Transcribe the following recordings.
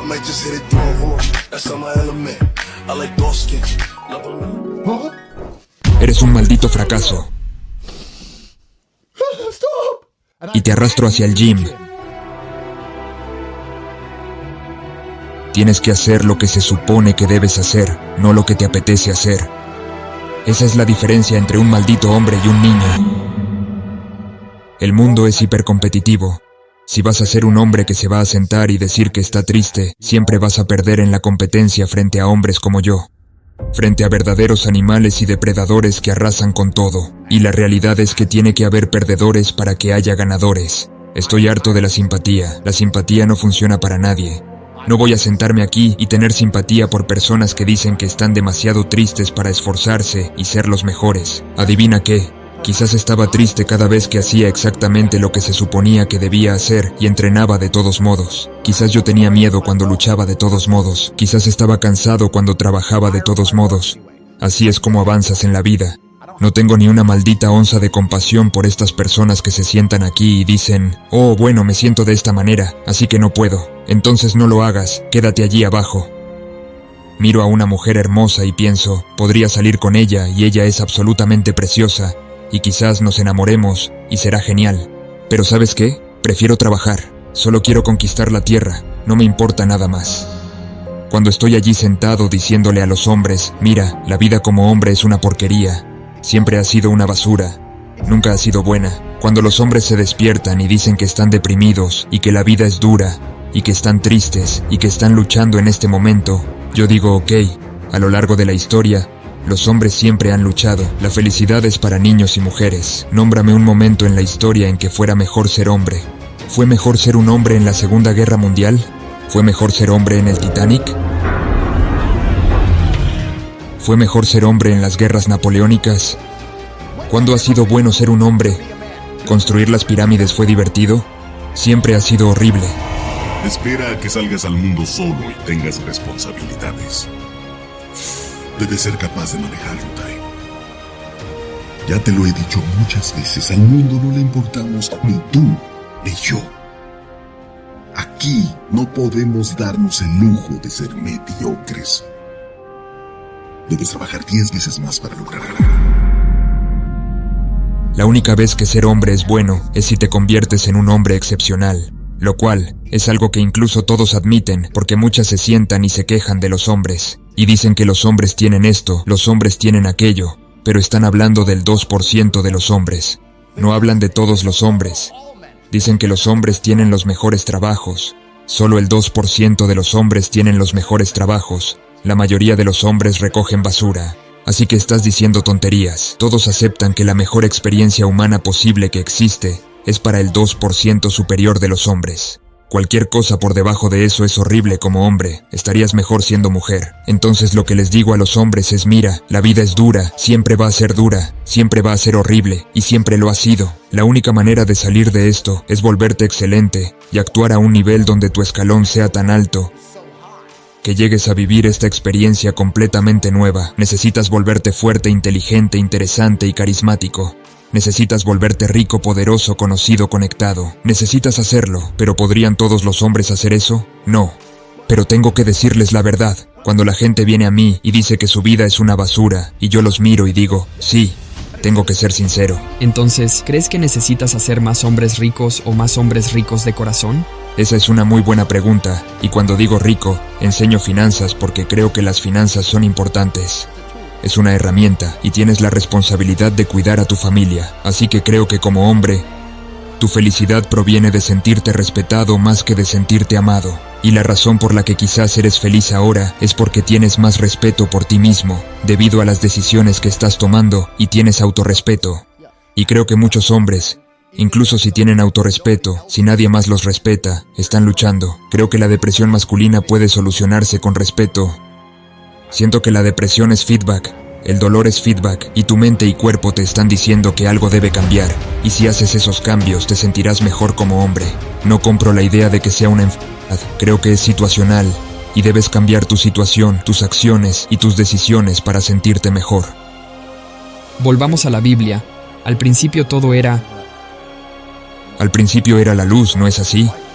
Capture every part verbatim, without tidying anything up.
Eres un maldito fracaso. Y te arrastro hacia el gym. Tienes que hacer lo que se supone que debes hacer, no lo que te apetece hacer. Esa es la diferencia entre un maldito hombre y un niño. El mundo es hipercompetitivo. Si vas a ser un hombre que se va a sentar y decir que está triste, siempre vas a perder en la competencia frente a hombres como yo. Frente a verdaderos animales y depredadores que arrasan con todo. Y la realidad es que tiene que haber perdedores para que haya ganadores. Estoy harto de la simpatía. La simpatía no funciona para nadie. No voy a sentarme aquí y tener simpatía por personas que dicen que están demasiado tristes para esforzarse y ser los mejores. ¿Adivina qué? Quizás estaba triste cada vez que hacía exactamente lo que se suponía que debía hacer y entrenaba de todos modos. Quizás yo tenía miedo cuando luchaba de todos modos. Quizás estaba cansado cuando trabajaba de todos modos. Así es como avanzas en la vida. No tengo ni una maldita onza de compasión por estas personas que se sientan aquí y dicen, oh, bueno, me siento de esta manera, así que no puedo. Entonces no lo hagas, quédate allí abajo. Miro a una mujer hermosa y pienso, podría salir con ella y ella es absolutamente preciosa. Y quizás nos enamoremos, y será genial. Pero ¿sabes qué? Prefiero trabajar. Solo quiero conquistar la tierra. No me importa nada más. Cuando estoy allí sentado diciéndole a los hombres, mira, la vida como hombre es una porquería. Siempre ha sido una basura. Nunca ha sido buena. Cuando los hombres se despiertan y dicen que están deprimidos, y que la vida es dura, y que están tristes, y que están luchando en este momento, yo digo, ok, a lo largo de la historia, los hombres siempre han luchado. La felicidad es para niños y mujeres. Nómbrame un momento en la historia en que fuera mejor ser hombre. ¿Fue mejor ser un hombre en la Segunda Guerra Mundial? ¿Fue mejor ser hombre en el Titanic? ¿Fue mejor ser hombre en las guerras napoleónicas? ¿Cuándo ha sido bueno ser un hombre? ¿Construir las pirámides fue divertido? Siempre ha sido horrible. Espera a que salgas al mundo solo y tengas responsabilidades. Debes ser capaz de manejarlo, Ty. Ya te lo he dicho muchas veces, al mundo no le importamos ni tú ni yo. Aquí no podemos darnos el lujo de ser mediocres. Debes trabajar diez veces más para lograrlo. La única vez que ser hombre es bueno es si te conviertes en un hombre excepcional, lo cual es algo que incluso todos admiten porque muchas se sientan y se quejan de los hombres. Y dicen que los hombres tienen esto, los hombres tienen aquello, pero están hablando del dos por ciento de los hombres. No hablan de todos los hombres. Dicen que los hombres tienen los mejores trabajos. Solo el dos por ciento de los hombres tienen los mejores trabajos. La mayoría de los hombres recogen basura. Así que estás diciendo tonterías. Todos aceptan que la mejor experiencia humana posible que existe es para el dos por ciento superior de los hombres. Cualquier cosa por debajo de eso es horrible como hombre. Estarías mejor siendo mujer. Entonces lo que les digo a los hombres es mira, la vida es dura, siempre va a ser dura, siempre va a ser horrible, y siempre lo ha sido. La única manera de salir de esto es volverte excelente y actuar a un nivel donde tu escalón sea tan alto que llegues a vivir esta experiencia completamente nueva. Necesitas volverte fuerte, inteligente, interesante y carismático. Necesitas volverte rico, poderoso, conocido, conectado. Necesitas hacerlo, pero ¿podrían todos los hombres hacer eso? No. Pero tengo que decirles la verdad. Cuando la gente viene a mí y dice que su vida es una basura, y yo los miro y digo, sí, tengo que ser sincero. Entonces, ¿crees que necesitas hacer más hombres ricos o más hombres ricos de corazón? Esa es una muy buena pregunta, y cuando digo rico, enseño finanzas porque creo que las finanzas son importantes. Es una herramienta y tienes la responsabilidad de cuidar a tu familia, así que creo que como hombre, tu felicidad proviene de sentirte respetado más que de sentirte amado. Y la razón por la que quizás eres feliz ahora es porque tienes más respeto por ti mismo, debido a las decisiones que estás tomando y tienes autorrespeto. Y creo que muchos hombres, incluso si tienen autorrespeto, si nadie más los respeta, están luchando. Creo que la depresión masculina puede solucionarse con respeto. Siento que la depresión es feedback, el dolor es feedback, y tu mente y cuerpo te están diciendo que algo debe cambiar, y si haces esos cambios te sentirás mejor como hombre. No compro la idea de que sea una enfermedad, creo que es situacional, y debes cambiar tu situación, tus acciones y tus decisiones para sentirte mejor. Volvamos a la Biblia. Al principio todo era... Al principio era la luz, ¿no es así?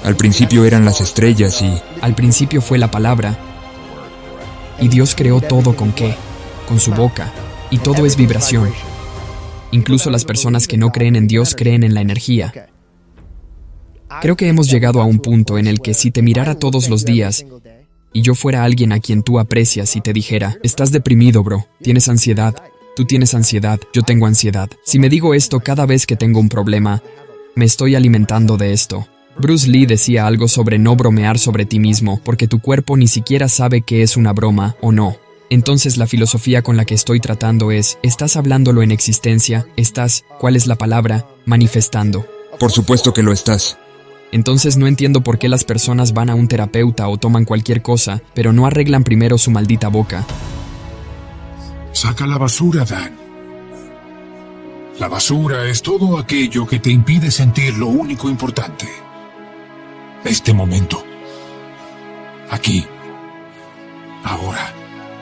Al principio eran las estrellas y... Al principio fue la palabra. Y Dios creó todo ¿con qué? Con su boca. Y todo es vibración. Incluso las personas que no creen en Dios creen en la energía. Creo que hemos llegado a un punto en el que si te mirara todos los días y yo fuera alguien a quien tú aprecias y te dijera, estás deprimido, bro, tienes ansiedad, tú tienes ansiedad, yo tengo ansiedad. Si me digo esto cada vez que tengo un problema, me estoy alimentando de esto. Bruce Lee decía algo sobre no bromear sobre ti mismo, porque tu cuerpo ni siquiera sabe qué es una broma o no. Entonces la filosofía con la que estoy tratando es, ¿estás hablándolo en existencia? ¿Estás, cuál es la palabra, manifestando? Por supuesto que lo estás. Entonces no entiendo por qué las personas van a un terapeuta o toman cualquier cosa, pero no arreglan primero su maldita boca. Saca la basura, Dan. La basura es todo aquello que te impide sentir lo único importante. Este momento. Aquí. Ahora.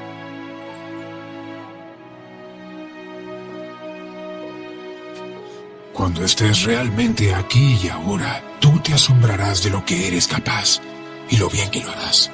Cuando estés realmente aquí y ahora, tú te asombrarás de lo que eres capaz y lo bien que lo harás.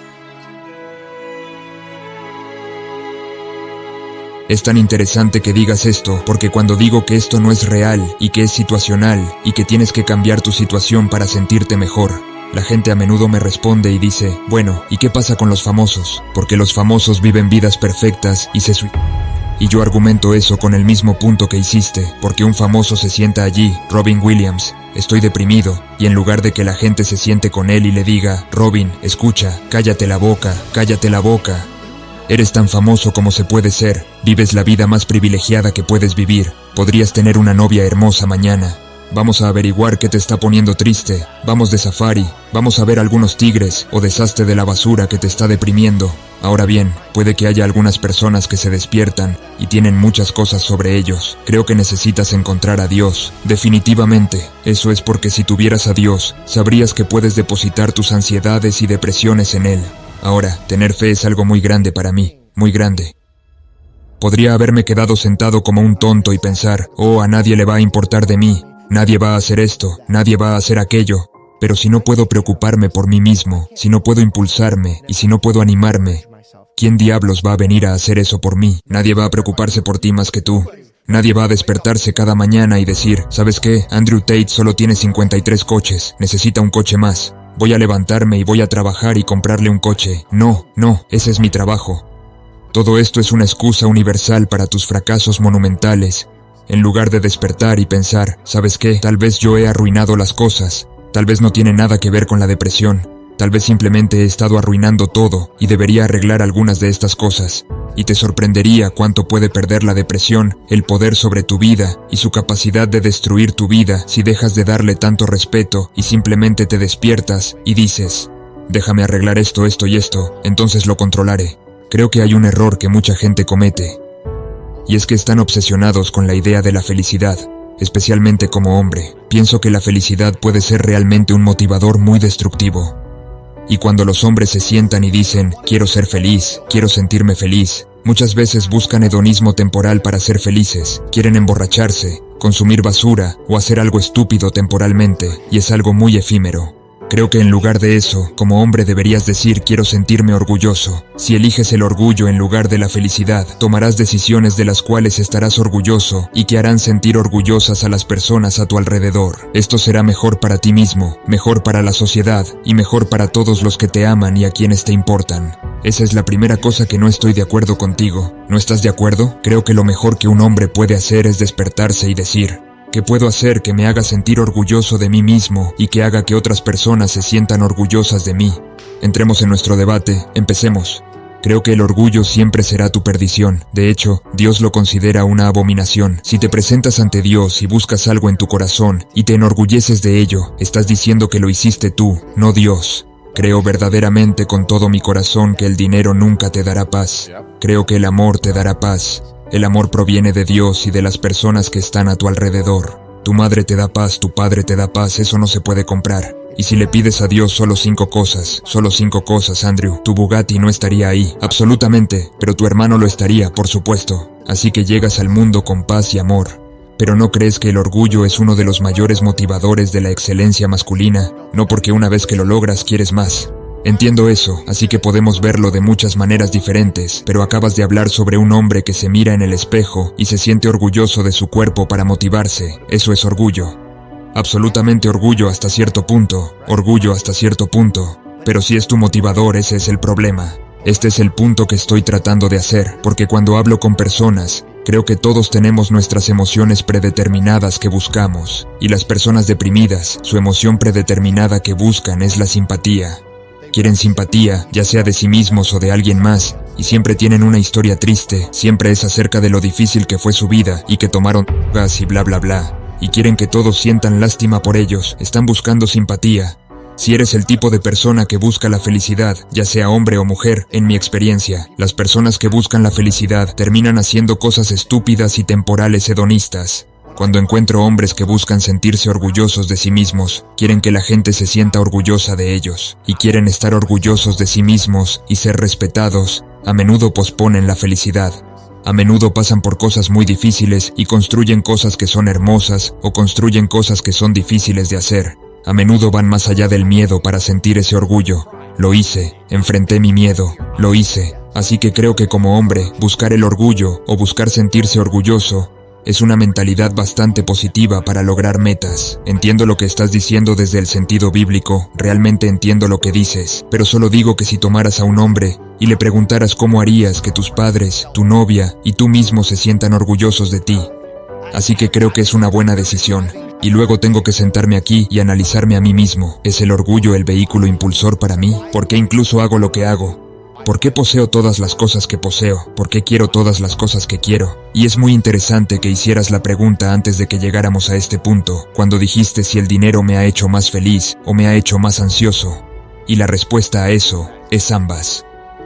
Es tan interesante que digas esto, porque cuando digo que esto no es real y que es situacional y que tienes que cambiar tu situación para sentirte mejor, la gente a menudo me responde y dice, bueno, ¿y qué pasa con los famosos? Porque los famosos viven vidas perfectas y se suicidan. Y yo argumento eso con el mismo punto que hiciste, porque un famoso se sienta allí, Robin Williams, estoy deprimido, y en lugar de que la gente se siente con él y le diga, Robin, escucha, cállate la boca, cállate la boca. Eres tan famoso como se puede ser, vives la vida más privilegiada que puedes vivir, podrías tener una novia hermosa mañana. Vamos a averiguar qué te está poniendo triste, vamos de safari, vamos a ver algunos tigres o deshazte de la basura que te está deprimiendo. Ahora bien, puede que haya algunas personas que se despiertan y tienen muchas cosas sobre ellos. Creo que necesitas encontrar a Dios. Definitivamente, eso es porque si tuvieras a Dios, sabrías que puedes depositar tus ansiedades y depresiones en Él. Ahora, tener fe es algo muy grande para mí, muy grande. Podría haberme quedado sentado como un tonto y pensar, oh, a nadie le va a importar de mí, nadie va a hacer esto, nadie va a hacer aquello. Pero si no puedo preocuparme por mí mismo, si no puedo impulsarme y si no puedo animarme, ¿quién diablos va a venir a hacer eso por mí? Nadie va a preocuparse por ti más que tú. Nadie va a despertarse cada mañana y decir, ¿sabes qué? Andrew Tate solo tiene cincuenta y tres coches, necesita un coche más. Voy a levantarme y voy a trabajar y comprarle un coche. No, no, ese es mi trabajo. Todo esto es una excusa universal para tus fracasos monumentales. En lugar de despertar y pensar, ¿sabes qué? Tal vez yo he arruinado las cosas. Tal vez no tiene nada que ver con la depresión. Tal vez simplemente he estado arruinando todo y debería arreglar algunas de estas cosas. Y te sorprendería cuánto puede perder la depresión, el poder sobre tu vida y su capacidad de destruir tu vida si dejas de darle tanto respeto y simplemente te despiertas y dices, déjame arreglar esto, esto y esto, entonces lo controlaré. Creo que hay un error que mucha gente comete. Y es que están obsesionados con la idea de la felicidad. Especialmente como hombre, pienso que la felicidad puede ser realmente un motivador muy destructivo. Y cuando los hombres se sientan y dicen, quiero ser feliz, quiero sentirme feliz, muchas veces buscan hedonismo temporal para ser felices, quieren emborracharse, consumir basura o hacer algo estúpido temporalmente, y es algo muy efímero. Creo que en lugar de eso, como hombre deberías decir quiero sentirme orgulloso. Si eliges el orgullo en lugar de la felicidad, tomarás decisiones de las cuales estarás orgulloso y que harán sentir orgullosas a las personas a tu alrededor. Esto será mejor para ti mismo, mejor para la sociedad y mejor para todos los que te aman y a quienes te importan. Esa es la primera cosa que no estoy de acuerdo contigo. ¿No estás de acuerdo? Creo que lo mejor que un hombre puede hacer es despertarse y decir, ¿qué puedo hacer que me haga sentir orgulloso de mí mismo y que haga que otras personas se sientan orgullosas de mí? Entremos en nuestro debate, empecemos. Creo que el orgullo siempre será tu perdición. De hecho, Dios lo considera una abominación. Si te presentas ante Dios y buscas algo en tu corazón y te enorgulleces de ello, estás diciendo que lo hiciste tú, no Dios. Creo verdaderamente con todo mi corazón que el dinero nunca te dará paz. Creo que el amor te dará paz. El amor proviene de Dios y de las personas que están a tu alrededor. Tu madre te da paz, tu padre te da paz, eso no se puede comprar. Y si le pides a Dios solo cinco cosas, solo cinco cosas, Andrew, tu Bugatti no estaría ahí, absolutamente, pero tu hermano lo estaría, por supuesto. Así que llegas al mundo con paz y amor. Pero ¿no crees que el orgullo es uno de los mayores motivadores de la excelencia masculina? No porque una vez que lo logras quieres más. Entiendo eso, así que podemos verlo de muchas maneras diferentes, pero acabas de hablar sobre un hombre que se mira en el espejo y se siente orgulloso de su cuerpo para motivarse. Eso es orgullo. Absolutamente orgullo hasta cierto punto, orgullo hasta cierto punto. Pero si es tu motivador, ese es el problema. Este es el punto que estoy tratando de hacer, porque cuando hablo con personas, creo que todos tenemos nuestras emociones predeterminadas que buscamos, y las personas deprimidas, su emoción predeterminada que buscan es la simpatía. Quieren simpatía, ya sea de sí mismos o de alguien más, y siempre tienen una historia triste, siempre es acerca de lo difícil que fue su vida y que tomaron gas y bla bla bla, y quieren que todos sientan lástima por ellos, están buscando simpatía. Si eres el tipo de persona que busca la felicidad, ya sea hombre o mujer, en mi experiencia, las personas que buscan la felicidad terminan haciendo cosas estúpidas y temporales hedonistas. Cuando encuentro hombres que buscan sentirse orgullosos de sí mismos, quieren que la gente se sienta orgullosa de ellos, y quieren estar orgullosos de sí mismos y ser respetados, a menudo posponen la felicidad. A menudo pasan por cosas muy difíciles y construyen cosas que son hermosas o construyen cosas que son difíciles de hacer. A menudo van más allá del miedo para sentir ese orgullo. Lo hice, enfrenté mi miedo, lo hice. Así que creo que como hombre, buscar el orgullo o buscar sentirse orgulloso es una mentalidad bastante positiva para lograr metas. Entiendo lo que estás diciendo desde el sentido bíblico, realmente entiendo lo que dices, pero solo digo que si tomaras a un hombre y le preguntaras cómo harías que tus padres, tu novia y tú mismo se sientan orgullosos de ti. Así que creo que es una buena decisión. Y luego tengo que sentarme aquí y analizarme a mí mismo. ¿Es el orgullo el vehículo impulsor para mí? ¿Por qué incluso hago lo que hago? ¿Por qué poseo todas las cosas que poseo? ¿Por qué quiero todas las cosas que quiero? Y es muy interesante que hicieras la pregunta antes de que llegáramos a este punto, cuando dijiste si el dinero me ha hecho más feliz o me ha hecho más ansioso. Y la respuesta a eso es ambas.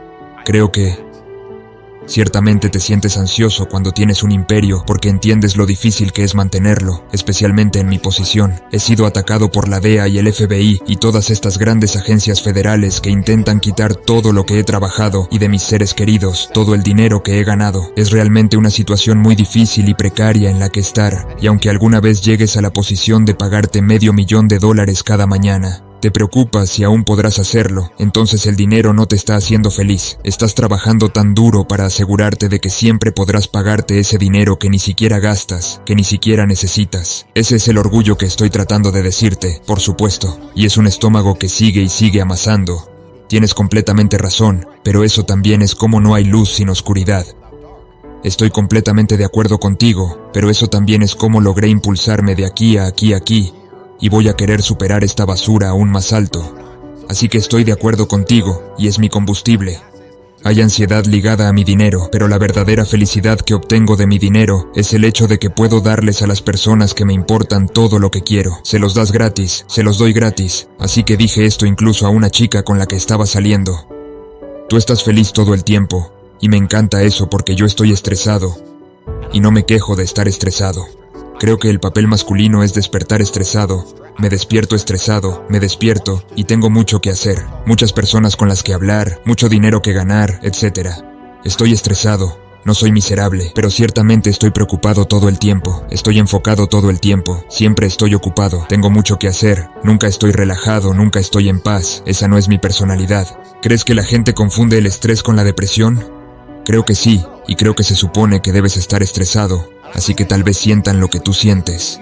Creo que ciertamente te sientes ansioso cuando tienes un imperio porque entiendes lo difícil que es mantenerlo, especialmente en mi posición. He sido atacado por la D E A y el F B I y todas estas grandes agencias federales que intentan quitar todo lo que he trabajado y de mis seres queridos, todo el dinero que he ganado. Es realmente una situación muy difícil y precaria en la que estar, y aunque alguna vez llegues a la posición de pagarte medio millón de dólares cada mañana, te preocupas si aún podrás hacerlo, entonces el dinero no te está haciendo feliz. Estás trabajando tan duro para asegurarte de que siempre podrás pagarte ese dinero que ni siquiera gastas, que ni siquiera necesitas. Ese es el orgullo que estoy tratando de decirte, por supuesto, y es un estómago que sigue y sigue amasando. Tienes completamente razón, pero eso también es como no hay luz sin oscuridad. Estoy completamente de acuerdo contigo, pero eso también es como logré impulsarme de aquí a aquí a aquí, y voy a querer superar esta basura aún más alto. Así que estoy de acuerdo contigo, y es mi combustible. Hay ansiedad ligada a mi dinero, pero la verdadera felicidad que obtengo de mi dinero es el hecho de que puedo darles a las personas que me importan todo lo que quiero. Se los das gratis, se los doy gratis. Así que dije esto incluso a una chica con la que estaba saliendo. Tú estás feliz todo el tiempo, y me encanta eso porque yo estoy estresado, y no me quejo de estar estresado. Creo que el papel masculino es despertar estresado. Me despierto estresado, me despierto y tengo mucho que hacer, muchas personas con las que hablar, mucho dinero que ganar, etcétera. Estoy estresado, no soy miserable, pero ciertamente estoy preocupado todo el tiempo, estoy enfocado todo el tiempo, siempre estoy ocupado, tengo mucho que hacer, nunca estoy relajado, nunca estoy en paz, esa no es mi personalidad. ¿Crees que la gente confunde el estrés con la depresión? Creo que sí, y creo que se supone que debes estar estresado, así que tal vez sientan lo que tú sientes.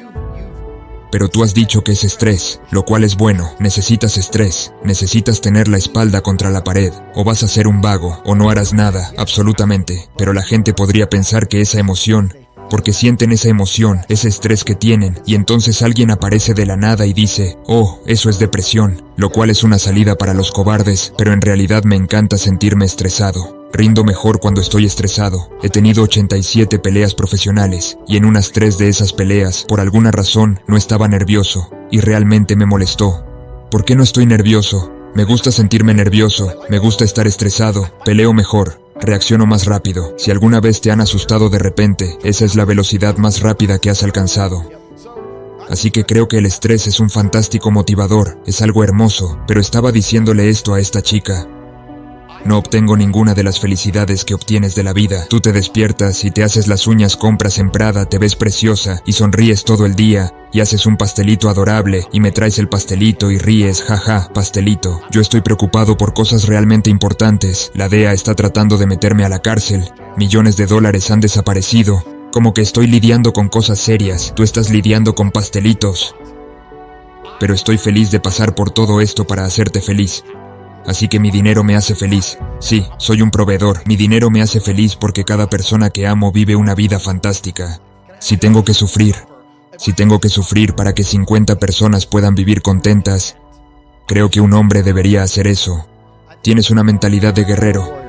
Pero tú has dicho que es estrés, lo cual es bueno. Necesitas estrés, necesitas tener la espalda contra la pared, o vas a ser un vago, o no harás nada, absolutamente. Pero la gente podría pensar que esa emoción, porque sienten esa emoción, ese estrés que tienen, y entonces alguien aparece de la nada y dice, oh, eso es depresión, lo cual es una salida para los cobardes, pero en realidad me encanta sentirme estresado. Rindo mejor cuando estoy estresado. He tenido ochenta y siete peleas profesionales, y en unas tres de esas peleas, por alguna razón, no estaba nervioso, y realmente me molestó. ¿Por qué no estoy nervioso? Me gusta sentirme nervioso, me gusta estar estresado, peleo mejor, reacciono más rápido. Si alguna vez te han asustado de repente, esa es la velocidad más rápida que has alcanzado. Así que creo que el estrés es un fantástico motivador, es algo hermoso, pero estaba diciéndole esto a esta chica. No obtengo ninguna de las felicidades que obtienes de la vida. Tú te despiertas y te haces las uñas, compras en Prada, te ves preciosa y sonríes todo el día y haces un pastelito adorable y me traes el pastelito y ríes, jaja, pastelito. Yo estoy preocupado por cosas realmente importantes. La D E A está tratando de meterme a la cárcel. Millones de dólares han desaparecido. Como que estoy lidiando con cosas serias. Tú estás lidiando con pastelitos. Pero estoy feliz de pasar por todo esto para hacerte feliz. Así que mi dinero me hace feliz. Sí, soy un proveedor. Mi dinero me hace feliz porque cada persona que amo vive una vida fantástica. Si tengo que sufrir, si tengo que sufrir para que cincuenta personas puedan vivir contentas, creo que un hombre debería hacer eso. Tienes una mentalidad de guerrero.